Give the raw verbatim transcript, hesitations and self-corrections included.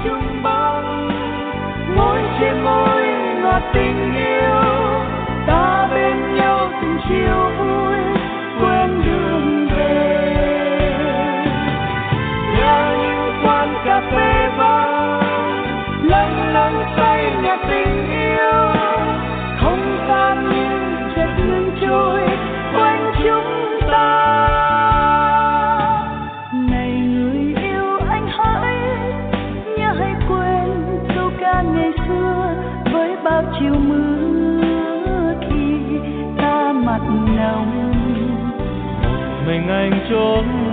chung bóng, môi trên môi ngọt tình yêu, ta bên nhau từng chiều vui quên đường về. Nhớ những quán cà phê vắng, lâng lâng say nhạc tình yêu, không gian như chợt ngừng trôi quanh chúng ta. Này người yêu anh hỡi, nhớ hay quên câu ca ngày xưa với bao chiều mưa khi ta mặn nồng. Một mình anh trốn